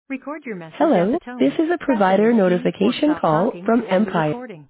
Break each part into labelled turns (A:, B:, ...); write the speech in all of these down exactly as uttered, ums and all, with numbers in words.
A: Record your message at the
B: Hello, this
A: tone.
B: is a
A: Press any
B: provider
A: key or
B: notification
A: stop
B: call
A: talking
B: from
A: to end the
B: Empire.
A: recording.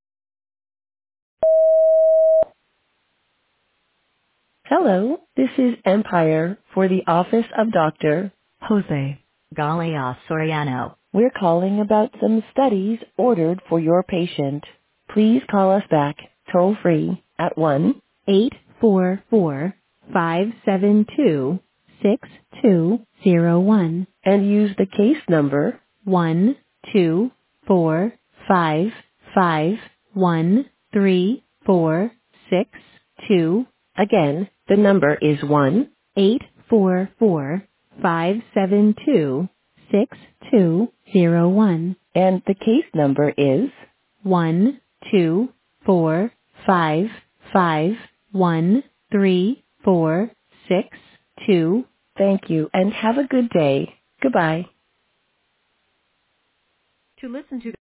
B: Hello, this is Empire for the office of Doctor Jose Galea Soriano. We're calling about some studies ordered for your patient. Please call us back toll free at one eight four four, five seven two, six two zero one and use the case number one two four five five one three four six two. Again, the number is one eight four four five seven two six two zero one, and the case number is one two four five five one three four six two. Thank you and have a good day. Goodbye.
A: To listen to